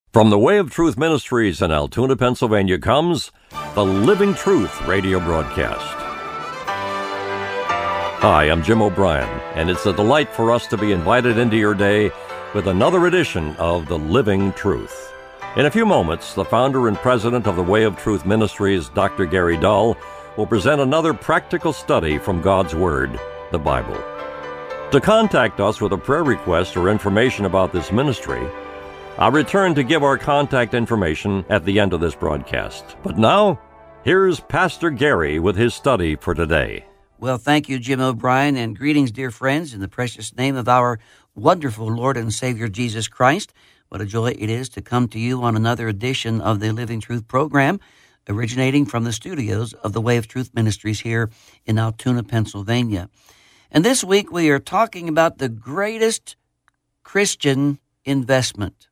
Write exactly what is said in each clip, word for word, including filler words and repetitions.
From the Way of Truth Ministries in Altoona, Pennsylvania comes the Living Truth radio broadcast. Hi, I'm Jim O'Brien, and it's a delight for us to be invited into your day with another edition of the Living Truth. In a few moments, the founder and president of the Way of Truth Ministries, Doctor Gary Dull, will present another practical study from God's Word, the Bible. To contact us with a prayer request or information about this ministry, I'll return to give our contact information at the end of this broadcast. But now, here's Pastor Gary with his study for today. Well, thank you, Jim O'Brien, and greetings, dear friends, in the precious name of our wonderful Lord and Savior, Jesus Christ. What a joy it is to come to you on another edition of the Living Truth program, originating from the studios of the Way of Truth Ministries here in Altoona, Pennsylvania. And this week we are talking about the greatest Christian investment.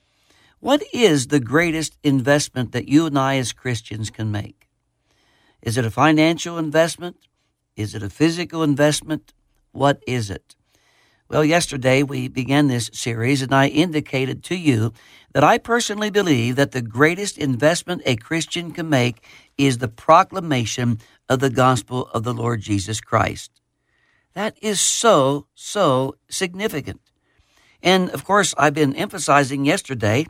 What is the greatest investment that you and I as Christians can make? Is it a financial investment? Is it a physical investment? What is it? Well, yesterday we began this series, and I indicated to you that I personally believe that the greatest investment a Christian can make is the proclamation of the gospel of the Lord Jesus Christ. That is so, so significant. And, of course, I've been emphasizing yesterday,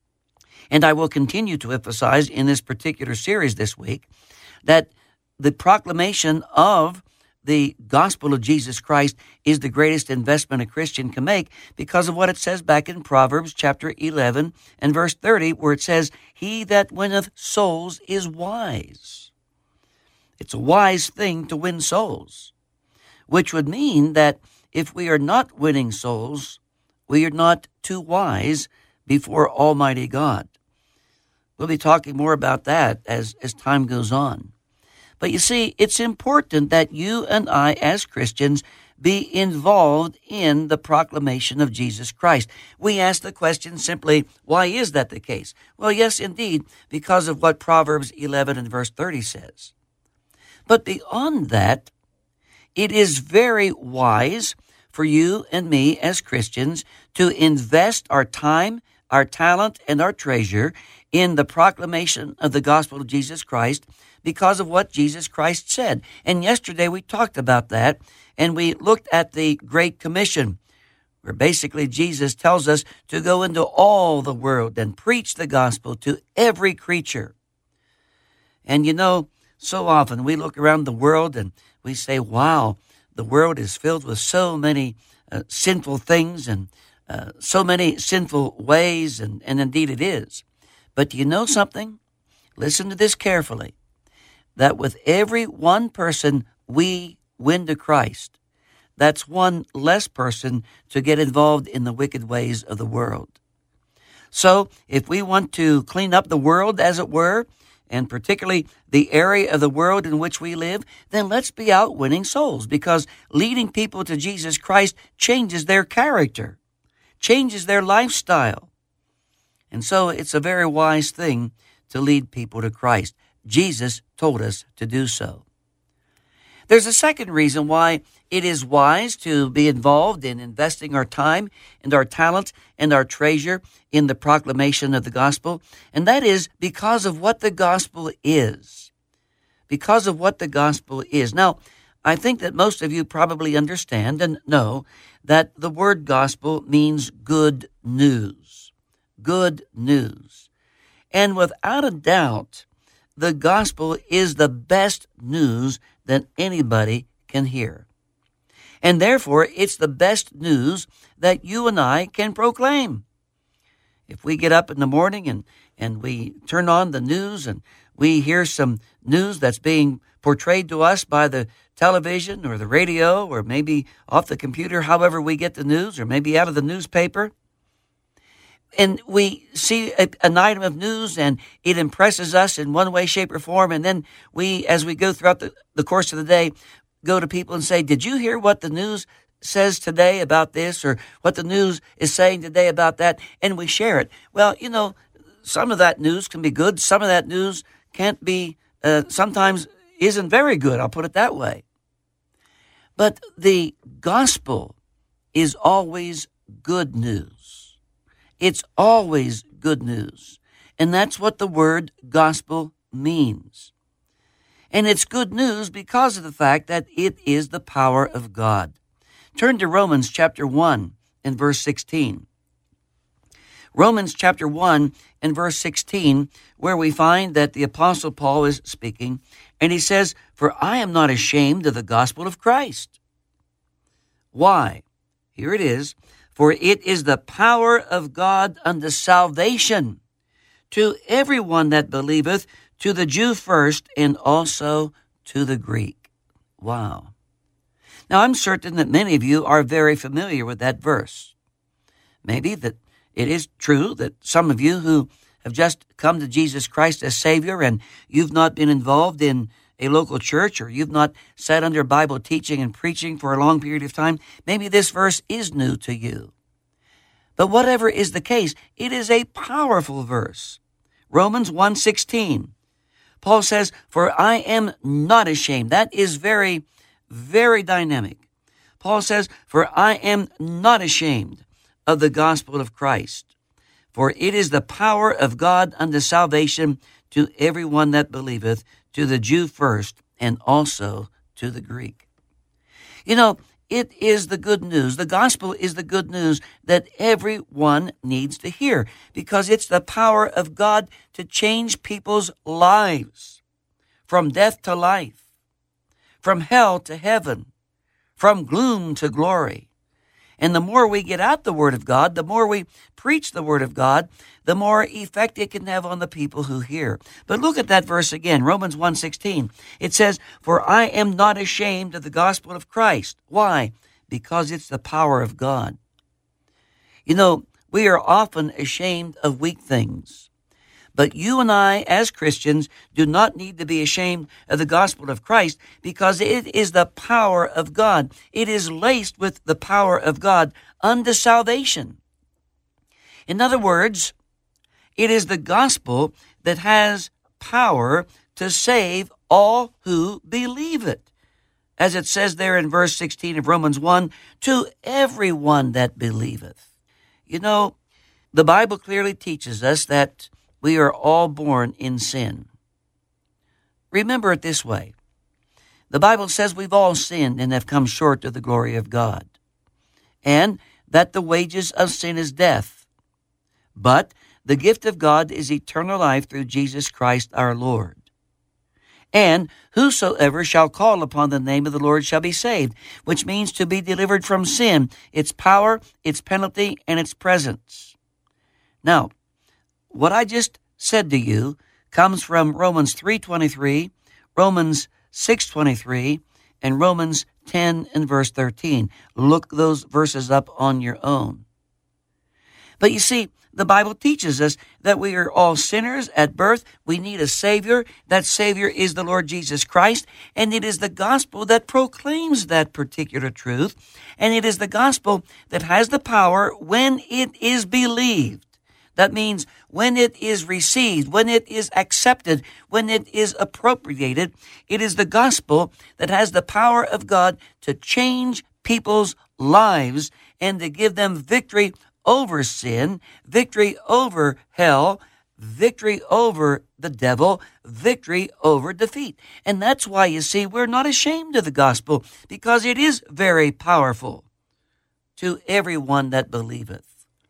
and I will continue to emphasize in this particular series this week, that the proclamation of the gospel of Jesus Christ is the greatest investment a Christian can make because of what it says back in Proverbs chapter eleven and verse thirty, where it says, "He that winneth souls is wise." It's a wise thing to win souls, which would mean that if we are not winning souls, we are not too wise before Almighty God. We'll be talking more about that as, as time goes on. But you see, it's important that you and I as Christians be involved in the proclamation of Jesus Christ. We ask the question simply, why is that the case? Well, yes, indeed, because of what Proverbs eleven and verse thirty says. But beyond that, it is very wise for you and me as Christians to invest our time, our talent, and our treasure in the proclamation of the gospel of Jesus Christ because of what Jesus Christ said. And yesterday we talked about that, and we looked at the Great Commission, where basically Jesus tells us to go into all the world and preach the gospel to every creature. And you know, so often we look around the world and we say, wow, the world is filled with so many uh, sinful things and uh, so many sinful ways, and, and indeed it is. But do you know something? Listen to this carefully. That with every one person we win to Christ, that's one less person to get involved in the wicked ways of the world. So if we want to clean up the world, as it were, and particularly the area of the world in which we live, then let's be out winning souls, because leading people to Jesus Christ changes their character, changes their lifestyle. And so it's a very wise thing to lead people to Christ. Jesus told us to do so. There's a second reason why it is wise to be involved in investing our time and our talent and our treasure in the proclamation of the gospel, and that is because of what the gospel is. Because of what the gospel is. Now, I think that most of you probably understand and know that the word gospel means good news. Good news. And without a doubt, the gospel is the best news that anybody can hear. And therefore, it's the best news that you and I can proclaim. If we get up in the morning and, and we turn on the news and we hear some news that's being portrayed to us by the television or the radio or maybe off the computer, however we get the news, or maybe out of the newspaper, and we see a, an item of news and it impresses us in one way, shape, or form, and then we, as we go throughout the, the course of the day, go to people and say, did you hear what the news says today about this, or what the news is saying today about that? And we share it. Well, you know, some of that news can be good. Some of that news can't be, uh, sometimes isn't very good. I'll put it that way. But the gospel is always good news. It's always good news. And that's what the word gospel means. And it's good news because of the fact that it is the power of God. Turn to Romans chapter one and verse sixteen. Romans chapter one and verse sixteen, where we find that the Apostle Paul is speaking, and he says, "For I am not ashamed of the gospel of Christ." Why? Here it is. "For it is the power of God unto salvation to everyone that believeth, to the Jew first, and also to the Greek." Wow. Now, I'm certain that many of you are very familiar with that verse. Maybe that it is true that some of you who have just come to Jesus Christ as Savior and you've not been involved in a local church, or you've not sat under Bible teaching and preaching for a long period of time, maybe this verse is new to you. But whatever is the case, it is a powerful verse. Romans one sixteen. Paul says, "For I am not ashamed." That is very, very dynamic. Paul says, "For I am not ashamed of the gospel of Christ, for it is the power of God unto salvation to everyone that believeth, to the Jew first, and also to the Greek." You know, it is the good news. The gospel is the good news that everyone needs to hear, because it's the power of God to change people's lives from death to life, from hell to heaven, from gloom to glory. And the more we get out the Word of God, the more we preach the Word of God, the more effect it can have on the people who hear. But look at that verse again, Romans one sixteen. It says, "For I am not ashamed of the gospel of Christ." Why? Because it's the power of God. You know, we are often ashamed of weak things. But you and I, as Christians, do not need to be ashamed of the gospel of Christ, because it is the power of God. It is laced with the power of God unto salvation. In other words, it is the gospel that has power to save all who believe it. As it says there in verse sixteen of Romans one, "To everyone that believeth." You know, the Bible clearly teaches us that we are all born in sin. Remember it this way. The Bible says we've all sinned and have come short of the glory of God, and that the wages of sin is death. But the gift of God is eternal life through Jesus Christ our Lord. And whosoever shall call upon the name of the Lord shall be saved, which means to be delivered from sin, its power, its penalty, and its presence. Now, what I just said to you comes from Romans three twenty-three, Romans six twenty-three, and Romans ten and verse thirteen. Look those verses up on your own. But you see, the Bible teaches us that we are all sinners at birth. We need a Savior. That Savior is the Lord Jesus Christ, and it is the gospel that proclaims that particular truth, and it is the gospel that has the power when it is believed. That means when it is received, when it is accepted, when it is appropriated. It is the gospel that has the power of God to change people's lives and to give them victory over sin, victory over hell, victory over the devil, victory over defeat. And that's why, you see, we're not ashamed of the gospel, because it is very powerful to everyone that believeth.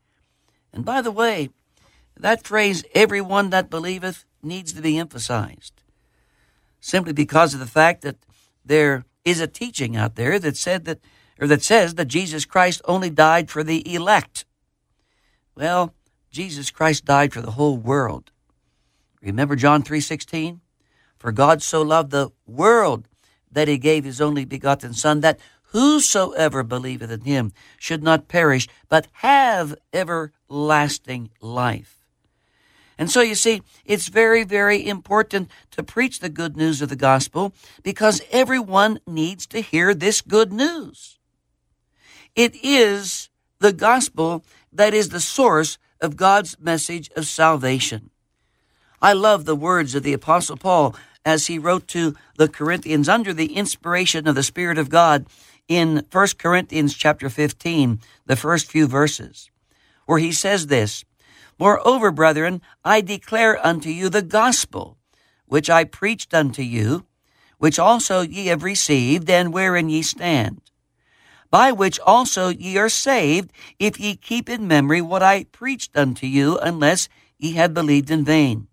And by the way, that phrase, "everyone that believeth," needs to be emphasized, simply because of the fact that there is a teaching out there that said that, or that says that Jesus Christ only died for the elect. Well, Jesus Christ died for the whole world. Remember John three sixteen? "For God so loved the world that he gave his only begotten Son, that whosoever believeth in him should not perish, but have everlasting life." And so you see, it's very, very important to preach the good news of the gospel, because everyone needs to hear this good news. It is the gospel that is the source of God's message of salvation. I love the words of the Apostle Paul as he wrote to the Corinthians under the inspiration of the Spirit of God in First Corinthians chapter fifteen, the first few verses, where he says this, Moreover, brethren, I declare unto you the gospel, which I preached unto you, which also ye have received, and wherein ye stand, by which also ye are saved, if ye keep in memory what I preached unto you, unless ye have believed in vain.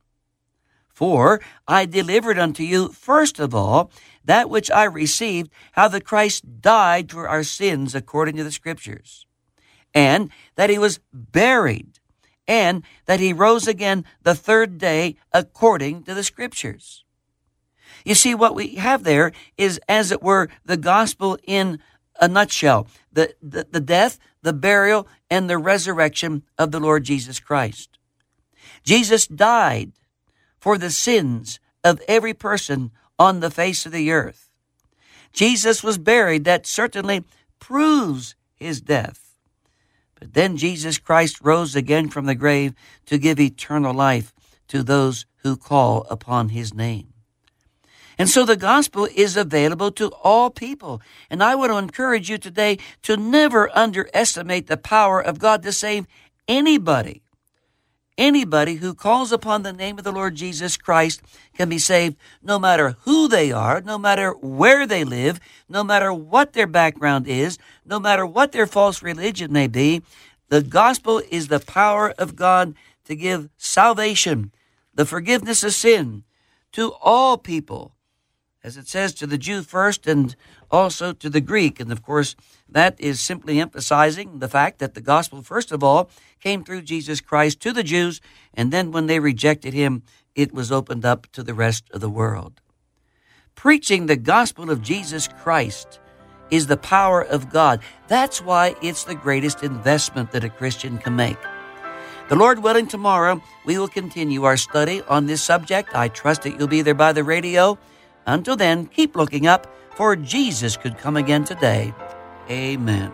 For I delivered unto you first of all that which I received, how that Christ died for our sins according to the Scriptures, and that he was buried, and that he rose again the third day according to the Scriptures. You see, what we have there is, as it were, the gospel in a nutshell, the, the, the death, the burial, and the resurrection of the Lord Jesus Christ. Jesus died for the sins of every person on the face of the earth. Jesus was buried. That certainly proves his death. But then Jesus Christ rose again from the grave to give eternal life to those who call upon his name. And so the gospel is available to all people. And I want to encourage you today to never underestimate the power of God to save anybody. Anybody who calls upon the name of the Lord Jesus Christ can be saved, no matter who they are, no matter where they live, no matter what their background is, no matter what their false religion may be. The gospel is the power of God to give salvation, the forgiveness of sin, to all people, as it says, to the Jew first and also to the Greek. And of course, that is simply emphasizing the fact that the gospel, first of all, came through Jesus Christ to the Jews, and then when they rejected him, it was opened up to the rest of the world. Preaching the gospel of Jesus Christ is the power of God. That's why it's the greatest investment that a Christian can make. The Lord willing, tomorrow we will continue our study on this subject. I trust that you'll be there by the radio. Until then, keep looking up, for Jesus could come again today. Amen.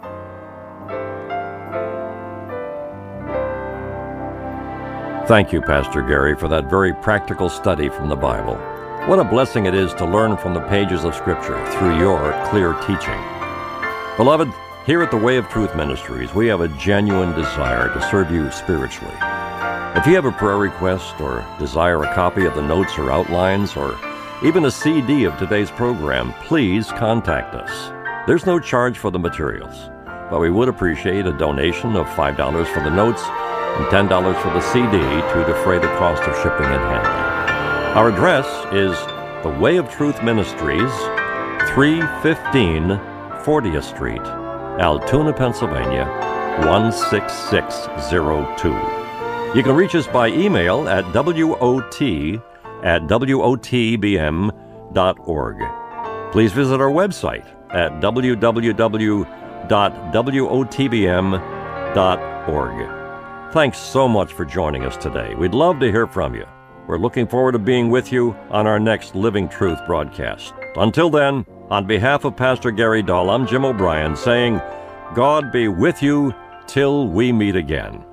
Thank you, Pastor Gary, for that very practical study from the Bible. What a blessing it is to learn from the pages of Scripture through your clear teaching. Beloved, here at the Way of Truth Ministries, we have a genuine desire to serve you spiritually. If you have a prayer request or desire a copy of the notes or outlines or even a C D of today's program, please contact us. There's no charge for the materials, but we would appreciate a donation of five dollars for the notes and ten dollars for the C D to defray the cost of shipping and handling. Our address is The Way of Truth Ministries, three fifteen fortieth Street, Altoona, Pennsylvania, one six six zero two. You can reach us by email at W O T at W O T B M dot org. Please visit our website at w w w dot W O T B M dot org. Thanks so much for joining us today. We'd love to hear from you. We're looking forward to being with you on our next Living Truth broadcast. Until then, on behalf of Pastor Gary Dahl, I'm Jim O'Brien saying, God be with you till we meet again.